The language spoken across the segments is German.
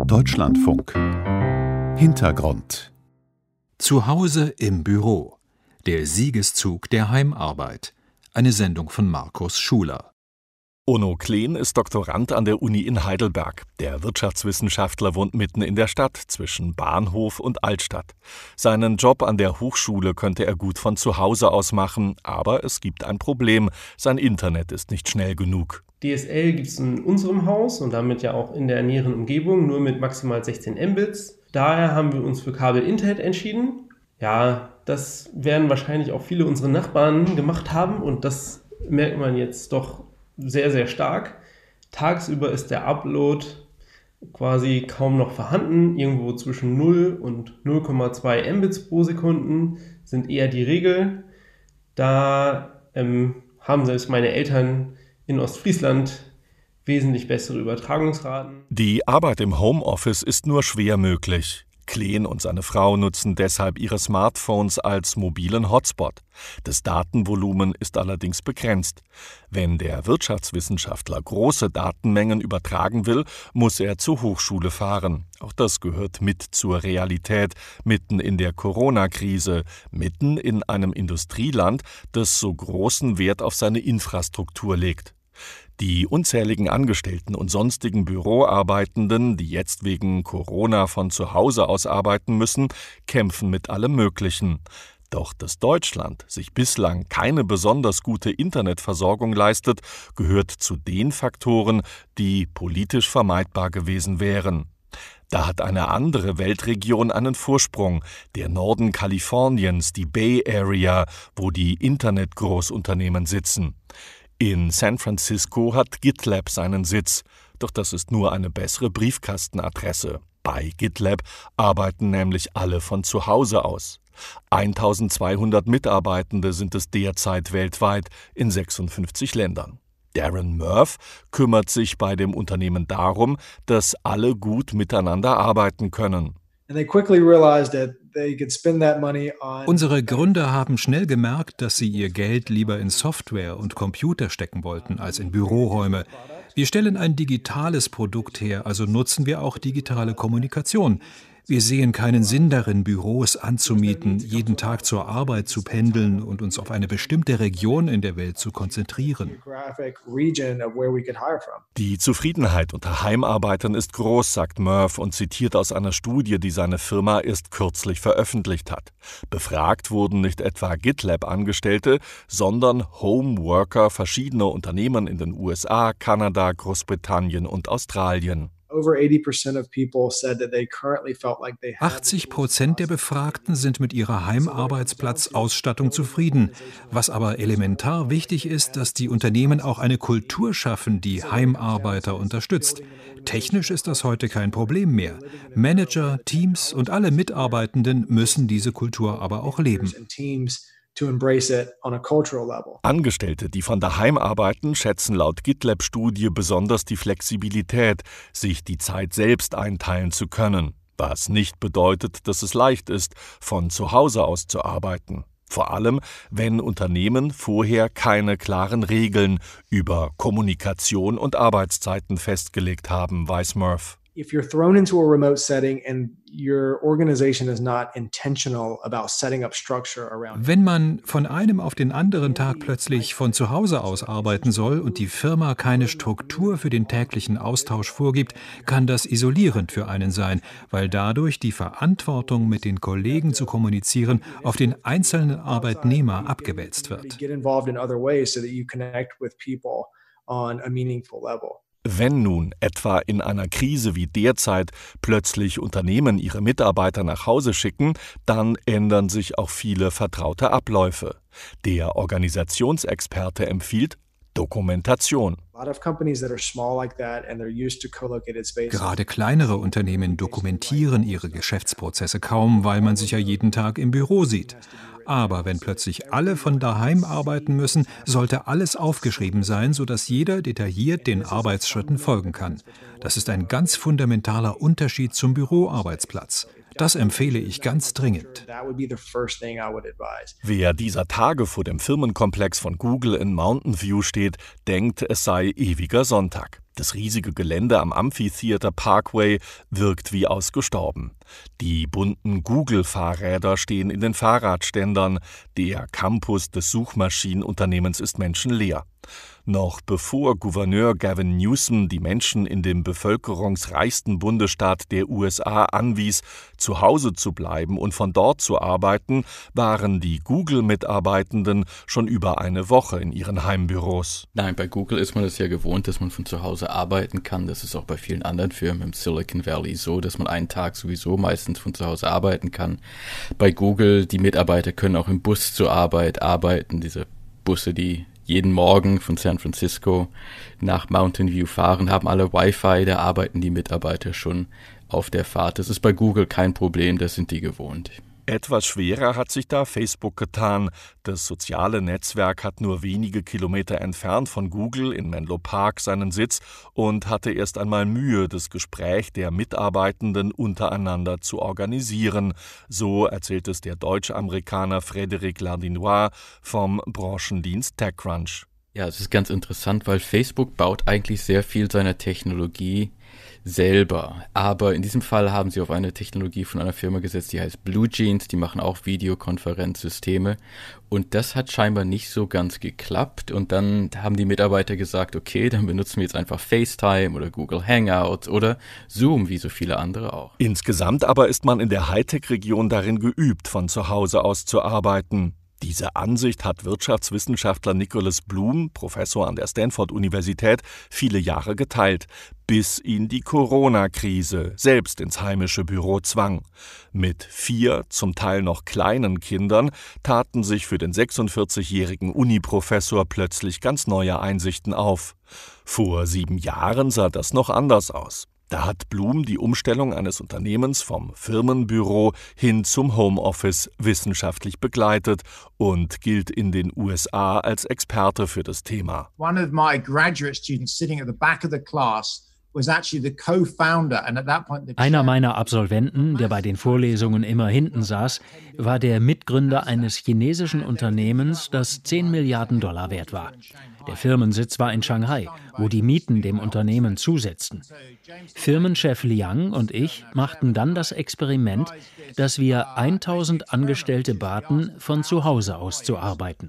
Deutschlandfunk. Hintergrund. Zu Hause im Büro. Der Siegeszug der Heimarbeit. Eine Sendung von Markus Schuler. Onno Kleen ist Doktorand an der Uni in Heidelberg. Der Wirtschaftswissenschaftler wohnt mitten in der Stadt, zwischen Bahnhof und Altstadt. Seinen Job an der Hochschule könnte er gut von zu Hause aus machen, aber es gibt ein Problem. Sein Internet ist nicht schnell genug. DSL gibt es in unserem Haus und damit ja auch in der näheren Umgebung nur mit maximal 16 Mbits. Daher haben wir uns für Kabel-Internet entschieden. Ja, das werden wahrscheinlich auch viele unserer Nachbarn gemacht haben und das merkt man jetzt doch sehr, sehr stark. Tagsüber ist der Upload quasi kaum noch vorhanden. Irgendwo zwischen 0 und 0,2 Mbits pro Sekunde sind eher die Regel. Da haben selbst meine Eltern in Ostfriesland wesentlich bessere Übertragungsraten. Die Arbeit im Homeoffice ist nur schwer möglich. Kleen und seine Frau nutzen deshalb ihre Smartphones als mobilen Hotspot. Das Datenvolumen ist allerdings begrenzt. Wenn der Wirtschaftswissenschaftler große Datenmengen übertragen will, muss er zur Hochschule fahren. Auch das gehört mit zur Realität, mitten in der Corona-Krise, mitten in einem Industrieland, das so großen Wert auf seine Infrastruktur legt. Die unzähligen Angestellten und sonstigen Büroarbeitenden, die jetzt wegen Corona von zu Hause aus arbeiten müssen, kämpfen mit allem Möglichen. Doch dass Deutschland sich bislang keine besonders gute Internetversorgung leistet, gehört zu den Faktoren, die politisch vermeidbar gewesen wären. Da hat eine andere Weltregion einen Vorsprung, der Norden Kaliforniens, die Bay Area, wo die Internetgroßunternehmen sitzen. In San Francisco hat GitLab seinen Sitz, doch das ist nur eine bessere Briefkastenadresse. Bei GitLab arbeiten nämlich alle von zu Hause aus. 1200 Mitarbeitende sind es derzeit weltweit in 56 Ländern. Darren Murph kümmert sich bei dem Unternehmen darum, dass alle gut miteinander arbeiten können. Unsere Gründer haben schnell gemerkt, dass sie ihr Geld lieber in Software und Computer stecken wollten als in Büroräume. Wir stellen ein digitales Produkt her, also nutzen wir auch digitale Kommunikation. Wir sehen keinen Sinn darin, Büros anzumieten, jeden Tag zur Arbeit zu pendeln und uns auf eine bestimmte Region in der Welt zu konzentrieren. Die Zufriedenheit unter Heimarbeitern ist groß, sagt Murph und zitiert aus einer Studie, die seine Firma erst kürzlich veröffentlicht hat. Befragt wurden nicht etwa GitLab-Angestellte, sondern Homeworker verschiedener Unternehmen in den USA, Kanada, Großbritannien und Australien. 80% der Befragten sind mit ihrer Heimarbeitsplatzausstattung zufrieden. Was aber elementar wichtig ist, dass die Unternehmen auch eine Kultur schaffen, die Heimarbeiter unterstützt. Technisch ist das heute kein Problem mehr. Manager, Teams und alle Mitarbeitenden müssen diese Kultur aber auch leben. Angestellte, die von daheim arbeiten, schätzen laut GitLab-Studie besonders die Flexibilität, sich die Zeit selbst einteilen zu können, was nicht bedeutet, dass es leicht ist, von zu Hause aus zu arbeiten. Vor allem, wenn Unternehmen vorher keine klaren Regeln über Kommunikation und Arbeitszeiten festgelegt haben, weiß Murph. If you're thrown into a remote setting and your organization is not intentional about setting up structure around. Wenn man von einem auf den anderen Tag plötzlich von zu Hause aus arbeiten soll und die Firma keine Struktur für den täglichen Austausch vorgibt, kann das isolierend für einen sein, weil dadurch die Verantwortung, mit den Kollegen zu kommunizieren, auf den einzelnen Arbeitnehmer abgewälzt wird. Wenn nun etwa in einer Krise wie derzeit plötzlich Unternehmen ihre Mitarbeiter nach Hause schicken, dann ändern sich auch viele vertraute Abläufe. Der Organisationsexperte empfiehlt Dokumentation. Gerade kleinere Unternehmen dokumentieren ihre Geschäftsprozesse kaum, weil man sich ja jeden Tag im Büro sieht. Aber wenn plötzlich alle von daheim arbeiten müssen, sollte alles aufgeschrieben sein, sodass jeder detailliert den Arbeitsschritten folgen kann. Das ist ein ganz fundamentaler Unterschied zum Büroarbeitsplatz. Das empfehle ich ganz dringend. Wer dieser Tage vor dem Firmenkomplex von Google in Mountain View steht, denkt, es sei ewiger Sonntag. Das riesige Gelände am Amphitheater Parkway wirkt wie ausgestorben. Die bunten Google-Fahrräder stehen in den Fahrradständern. Der Campus des Suchmaschinenunternehmens ist menschenleer. Noch bevor Gouverneur Gavin Newsom die Menschen in dem bevölkerungsreichsten Bundesstaat der USA anwies, zu Hause zu bleiben und von dort zu arbeiten, waren die Google-Mitarbeitenden schon über eine Woche in ihren Heimbüros. Nein, bei Google ist man es ja gewohnt, dass man von zu Hause arbeiten kann. Das ist auch bei vielen anderen Firmen im Silicon Valley so, dass man einen Tag sowieso meistens von zu Hause arbeiten kann. Bei Google, die Mitarbeiter können auch im Bus zur Arbeit arbeiten. Diese Busse, die jeden Morgen von San Francisco nach Mountain View fahren, haben alle Wi-Fi, da arbeiten die Mitarbeiter schon auf der Fahrt. Das ist bei Google kein Problem, das sind die gewohnt. Etwas schwerer hat sich da Facebook getan. Das soziale Netzwerk hat nur wenige Kilometer entfernt von Google in Menlo Park seinen Sitz und hatte erst einmal Mühe, das Gespräch der Mitarbeitenden untereinander zu organisieren. So erzählt es der Deutsch-Amerikaner Frédéric Lardinois vom Branchendienst TechCrunch. Ja, es ist ganz interessant, weil Facebook baut eigentlich sehr viel seiner Technologie selber. Aber in diesem Fall haben sie auf eine Technologie von einer Firma gesetzt, die heißt BlueJeans. Die machen auch Videokonferenzsysteme. Und das hat scheinbar nicht so ganz geklappt. Und dann haben die Mitarbeiter gesagt, okay, dann benutzen wir jetzt einfach FaceTime oder Google Hangouts oder Zoom, wie so viele andere auch. Insgesamt aber ist man in der Hightech-Region darin geübt, von zu Hause aus zu arbeiten. Diese Ansicht hat Wirtschaftswissenschaftler Nicholas Bloom, Professor an der Stanford-Universität, viele Jahre geteilt, bis ihn die Corona-Krise selbst ins heimische Büro zwang. Mit 4, zum Teil noch kleinen Kindern taten sich für den 46-jährigen Uni-Professor plötzlich ganz neue Einsichten auf. Vor 7 Jahren sah das noch anders aus. Da hat Bloom die Umstellung eines Unternehmens vom Firmenbüro hin zum Homeoffice wissenschaftlich begleitet und gilt in den USA als Experte für das Thema. One of my graduate students sitting at the back of the class was actually the co-founder, and at that point Einer meiner Absolventen, der bei den Vorlesungen immer hinten saß, war der Mitgründer eines chinesischen Unternehmens, das 10 Milliarden Dollar wert war. Der Firmensitz war in Shanghai, wo die Mieten dem Unternehmen zusetzten. Firmenchef Liang und ich machten dann das Experiment, dass wir 1000 Angestellte baten, von zu Hause aus zu arbeiten.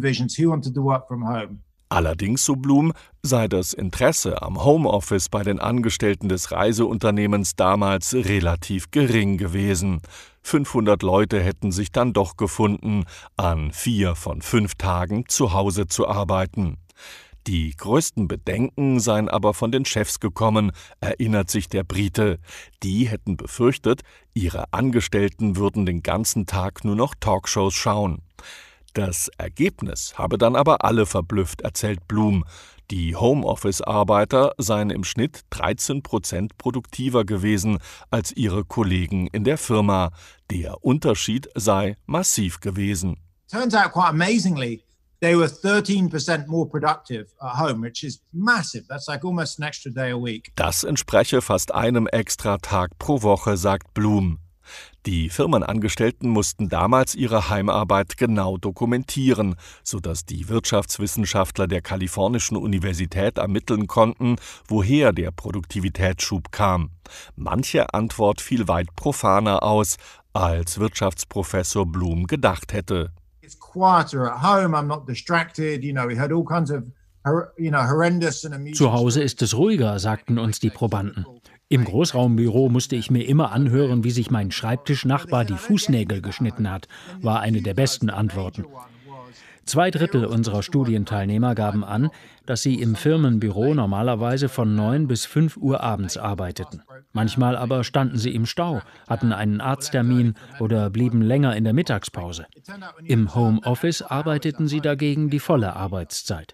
Allerdings, so Bloom, sei das Interesse am Homeoffice bei den Angestellten des Reiseunternehmens damals relativ gering gewesen. 500 Leute hätten sich dann doch gefunden, an 4 von 5 Tagen zu Hause zu arbeiten. Die größten Bedenken seien aber von den Chefs gekommen, erinnert sich der Brite. Die hätten befürchtet, ihre Angestellten würden den ganzen Tag nur noch Talkshows schauen. Das Ergebnis habe dann aber alle verblüfft, erzählt Bloom. Die Homeoffice-Arbeiter seien im Schnitt 13% produktiver gewesen als ihre Kollegen in der Firma. Der Unterschied sei massiv gewesen. Turns out quite amazingly, they were 13% more productive at home, which is massive. That's like almost an extra day a week. Das entspreche fast einem Extratag pro Woche, sagt Bloom. Die Firmenangestellten mussten damals ihre Heimarbeit genau dokumentieren, sodass die Wirtschaftswissenschaftler der Kalifornischen Universität ermitteln konnten, woher der Produktivitätsschub kam. Manche Antwort fiel weit profaner aus, als Wirtschaftsprofessor Bloom gedacht hätte. It's quieter at home, I'm not distracted, we had all kinds of horrendous and amusing. Zu Hause ist es ruhiger, sagten uns die Probanden. Im Großraumbüro musste ich mir immer anhören, wie sich mein Schreibtischnachbar die Fußnägel geschnitten hat, war eine der besten Antworten. 2/3 unserer Studienteilnehmer gaben an, dass sie im Firmenbüro normalerweise von 9 bis 5 Uhr abends arbeiteten. Manchmal aber standen sie im Stau, hatten einen Arzttermin oder blieben länger in der Mittagspause. Im Homeoffice arbeiteten sie dagegen die volle Arbeitszeit.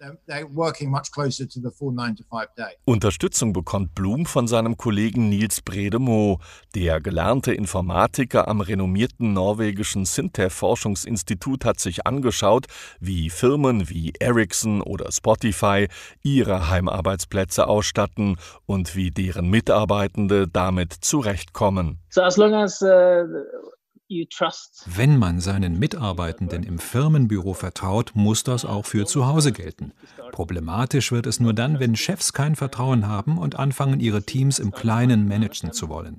Unterstützung bekommt Bloom von seinem Kollegen Nils Brede Moe. Der gelernte Informatiker am renommierten norwegischen SINTEF-Forschungsinstitut hat sich angeschaut, wie Firmen wie Ericsson oder Spotify ihre Heimarbeitsplätze ausstatten und wie deren Mitarbeitende damit zurechtkommen. So as long as Wenn man seinen Mitarbeitenden im Firmenbüro vertraut, muss das auch für zu Hause gelten. Problematisch wird es nur dann, wenn Chefs kein Vertrauen haben und anfangen, ihre Teams im Kleinen managen zu wollen.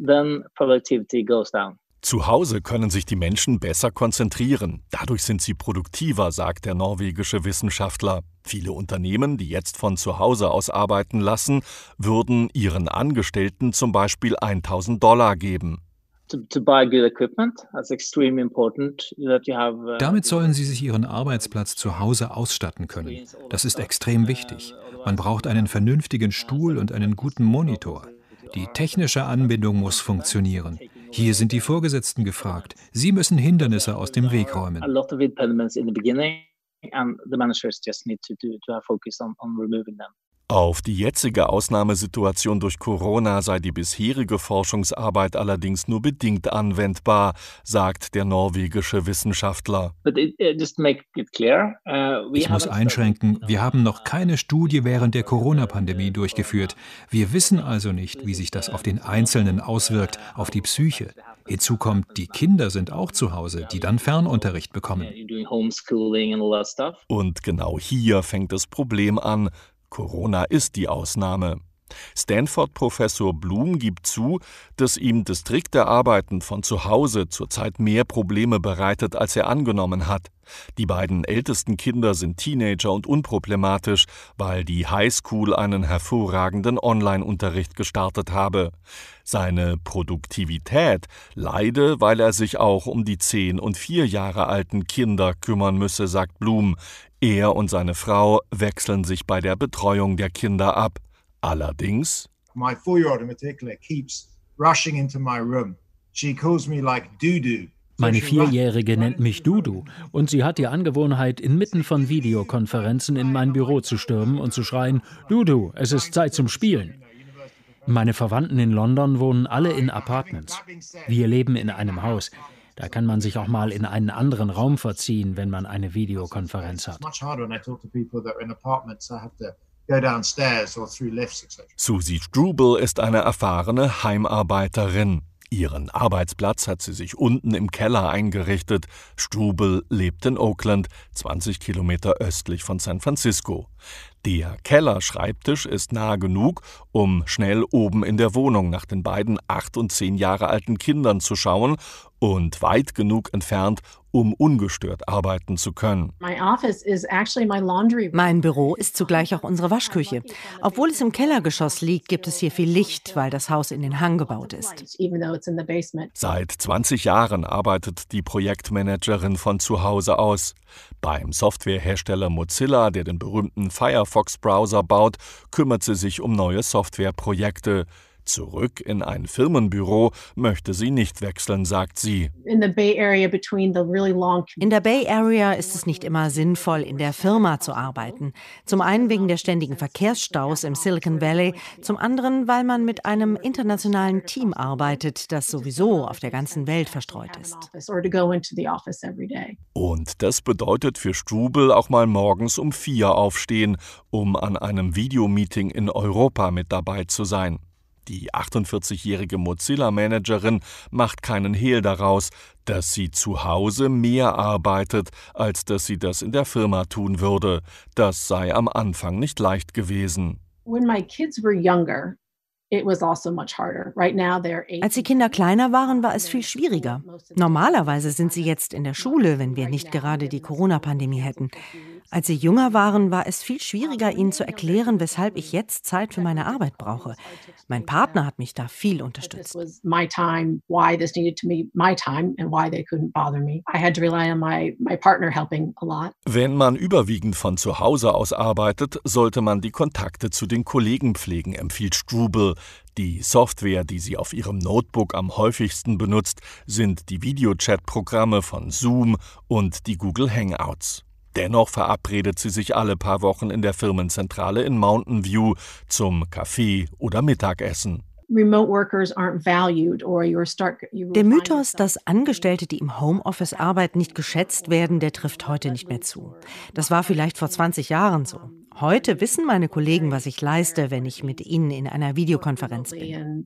Zu Hause können sich die Menschen besser konzentrieren. Dadurch sind sie produktiver, sagt der norwegische Wissenschaftler. Viele Unternehmen, die jetzt von zu Hause aus arbeiten lassen, würden ihren Angestellten zum Beispiel $1.000 geben. Damit sollen sie sich ihren Arbeitsplatz zu Hause ausstatten können. Das ist extrem wichtig. Man braucht einen vernünftigen Stuhl und einen guten Monitor. Die technische Anbindung muss funktionieren. Hier sind die Vorgesetzten gefragt. Sie müssen Hindernisse aus dem Weg räumen. Auf die jetzige Ausnahmesituation durch Corona sei die bisherige Forschungsarbeit allerdings nur bedingt anwendbar, sagt der norwegische Wissenschaftler. Ich muss einschränken, wir haben noch keine Studie während der Corona-Pandemie durchgeführt. Wir wissen also nicht, wie sich das auf den Einzelnen auswirkt, auf die Psyche. Hinzu kommt, die Kinder sind auch zu Hause, die dann Fernunterricht bekommen. Und genau hier fängt das Problem an. Corona ist die Ausnahme. Stanford-Professor Bloom gibt zu, dass ihm das strikte Arbeiten von zu Hause zurzeit mehr Probleme bereitet, als er angenommen hat. Die beiden ältesten Kinder sind Teenager und unproblematisch, weil die Highschool einen hervorragenden Online-Unterricht gestartet habe. Seine Produktivität leide, weil er sich auch um die 10- und 4 Jahre alten Kinder kümmern müsse, sagt Bloom. Er und seine Frau wechseln sich bei der Betreuung der Kinder ab. Allerdings My 4-year-old in particular keeps rushing into my room. She calls me like Dudu. Meine Vierjährige nennt mich Dudu und sie hat die Angewohnheit, inmitten von Videokonferenzen in mein Büro zu stürmen und zu schreien, Dudu, es ist Zeit zum Spielen. Meine Verwandten in London wohnen alle in Apartments. Wir leben in einem Haus. Da kann man sich auch mal in einen anderen Raum verziehen, wenn man eine Videokonferenz hat. Susie Struble ist eine erfahrene Heimarbeiterin. Ihren Arbeitsplatz hat sie sich unten im Keller eingerichtet. Struble lebt in Oakland, 20 Kilometer östlich von San Francisco. Der Kellerschreibtisch ist nah genug, um schnell oben in der Wohnung nach den beiden 8 und 10 Jahre alten Kindern zu schauen und weit genug entfernt, um ungestört arbeiten zu können. Mein Büro ist zugleich auch unsere Waschküche. Obwohl es im Kellergeschoss liegt, gibt es hier viel Licht, weil das Haus in den Hang gebaut ist. Seit 20 Jahren arbeitet die Projektmanagerin von zu Hause aus. Beim Softwarehersteller Mozilla, der den berühmten Firefox-Browser baut, kümmert sie sich um neue Softwareprojekte. Zurück in ein Firmenbüro möchte sie nicht wechseln, sagt sie. In der Bay Area ist es nicht immer sinnvoll, in der Firma zu arbeiten. Zum einen wegen der ständigen Verkehrsstaus im Silicon Valley, zum anderen, weil man mit einem internationalen Team arbeitet, das sowieso auf der ganzen Welt verstreut ist. Und das bedeutet für Struble auch mal morgens um 4 aufstehen, um an einem Videomeeting in Europa mit dabei zu sein. Die 48-jährige Mozilla-Managerin macht keinen Hehl daraus, dass sie zu Hause mehr arbeitet, als dass sie das in der Firma tun würde. Das sei am Anfang nicht leicht gewesen. Als die Kinder kleiner waren, war es viel schwieriger. Normalerweise sind sie jetzt in der Schule, wenn wir nicht gerade die Corona-Pandemie hätten. Als sie jünger waren, war es viel schwieriger, ihnen zu erklären, weshalb ich jetzt Zeit für meine Arbeit brauche. Mein Partner hat mich da viel unterstützt. Wenn man überwiegend von zu Hause aus arbeitet, sollte man die Kontakte zu den Kollegen pflegen, empfiehlt Struble. Die Software, die sie auf ihrem Notebook am häufigsten benutzt, sind die Videochat-Programme von Zoom und die Google Hangouts. Dennoch verabredet sie sich alle paar Wochen in der Firmenzentrale in Mountain View zum Kaffee oder Mittagessen. Der Mythos, dass Angestellte, die im Homeoffice arbeiten, nicht geschätzt werden, der trifft heute nicht mehr zu. Das war vielleicht vor 20 Jahren so. Heute wissen meine Kollegen, was ich leiste, wenn ich mit ihnen in einer Videokonferenz bin.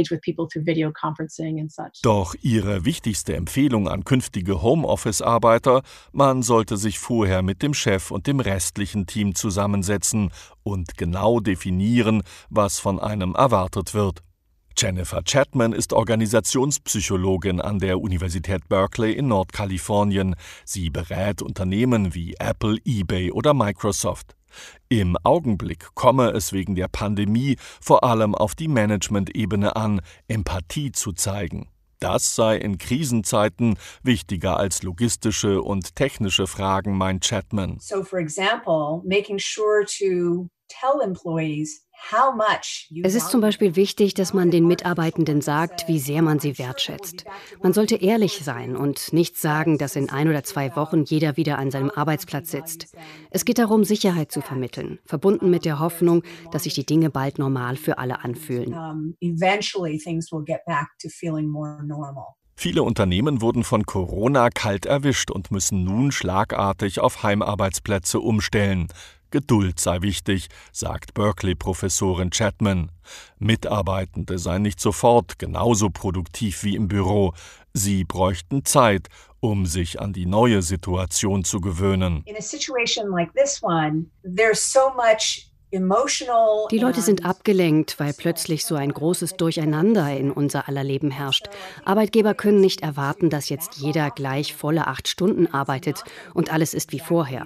Doch ihre wichtigste Empfehlung an künftige Homeoffice-Arbeiter: Man sollte sich vorher mit dem Chef und dem restlichen Team zusammensetzen und genau definieren, was von einem erwartet wird. Jennifer Chapman ist Organisationspsychologin an der Universität Berkeley in Nordkalifornien. Sie berät Unternehmen wie Apple, eBay oder Microsoft. Im Augenblick komme es wegen der Pandemie vor allem auf die Management-Ebene an, Empathie zu zeigen. Das sei in Krisenzeiten wichtiger als logistische und technische Fragen, meint Chapman. So for example, making sure to tell employees Es ist zum Beispiel wichtig, dass man den Mitarbeitenden sagt, wie sehr man sie wertschätzt. Man sollte ehrlich sein und nicht sagen, dass in 1 oder 2 Wochen jeder wieder an seinem Arbeitsplatz sitzt. Es geht darum, Sicherheit zu vermitteln, verbunden mit der Hoffnung, dass sich die Dinge bald normal für alle anfühlen. Viele Unternehmen wurden von Corona kalt erwischt und müssen nun schlagartig auf Heimarbeitsplätze umstellen. Geduld sei wichtig, sagt Berkeley-Professorin Chapman. Mitarbeitende seien nicht sofort genauso produktiv wie im Büro. Sie bräuchten Zeit, um sich an die neue Situation zu gewöhnen. In a situation like this one, there's so much emotional. Die Leute sind abgelenkt, weil plötzlich so ein großes Durcheinander in unser aller Leben herrscht. Arbeitgeber können nicht erwarten, dass jetzt jeder gleich volle 8 Stunden arbeitet und alles ist wie vorher.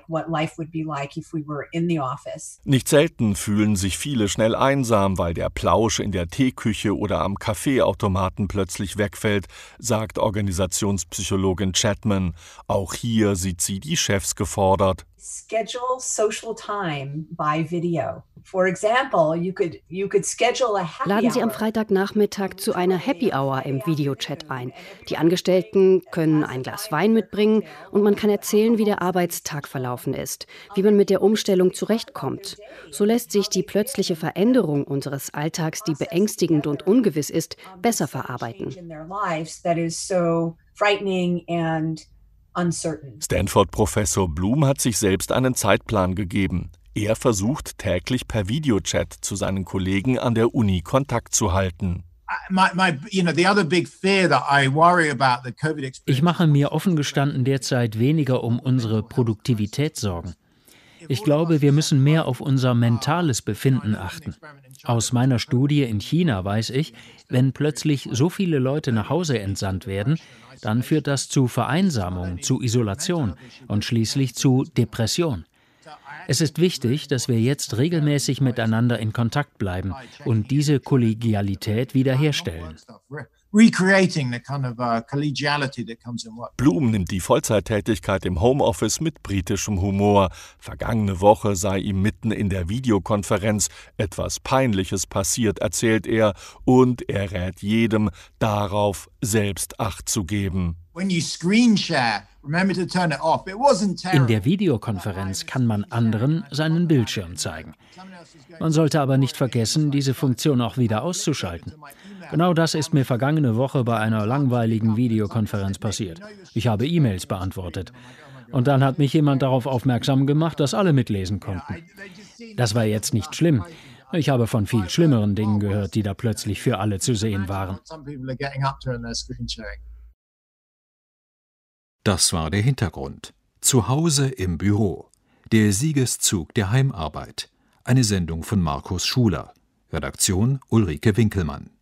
Nicht selten fühlen sich viele schnell einsam, weil der Plausch in der Teeküche oder am Kaffeeautomaten plötzlich wegfällt, sagt Organisationspsychologin Chapman. Auch hier sieht sie die Chefs gefordert. Schedule social time by video. For example, you could schedule a happy hour. Laden Sie am Freitagnachmittag zu einer Happy Hour im Videochat ein. Die Angestellten können ein Glas Wein mitbringen und man kann erzählen, wie der Arbeitstag verlaufen ist, wie man mit der Umstellung zurechtkommt. So lässt sich die plötzliche Veränderung unseres Alltags, die beängstigend und ungewiss ist, besser verarbeiten. Stanford-Professor Bloom hat sich selbst einen Zeitplan gegeben. Er versucht täglich per Videochat zu seinen Kollegen an der Uni Kontakt zu halten. Ich mache mir offen gestanden derzeit weniger um unsere Produktivität Sorgen. Ich glaube, wir müssen mehr auf unser mentales Befinden achten. Aus meiner Studie in China weiß ich, wenn plötzlich so viele Leute nach Hause entsandt werden, dann führt das zu Vereinsamung, zu Isolation und schließlich zu Depression. Es ist wichtig, dass wir jetzt regelmäßig miteinander in Kontakt bleiben und diese Kollegialität wiederherstellen. Bloom nimmt die Vollzeittätigkeit im Homeoffice mit britischem Humor. Vergangene Woche sei ihm mitten in der Videokonferenz etwas Peinliches passiert, erzählt er, und er rät jedem, darauf selbst Acht zu geben. In der Videokonferenz kann man anderen seinen Bildschirm zeigen. Man sollte aber nicht vergessen, diese Funktion auch wieder auszuschalten. Genau das ist mir vergangene Woche bei einer langweiligen Videokonferenz passiert. Ich habe E-Mails beantwortet. Und dann hat mich jemand darauf aufmerksam gemacht, dass alle mitlesen konnten. Das war jetzt nicht schlimm. Ich habe von viel schlimmeren Dingen gehört, die da plötzlich für alle zu sehen waren. Das war der Hintergrund. Zu Hause im Büro. Der Siegeszug der Heimarbeit. Eine Sendung von Markus Schuler. Redaktion Ulrike Winkelmann.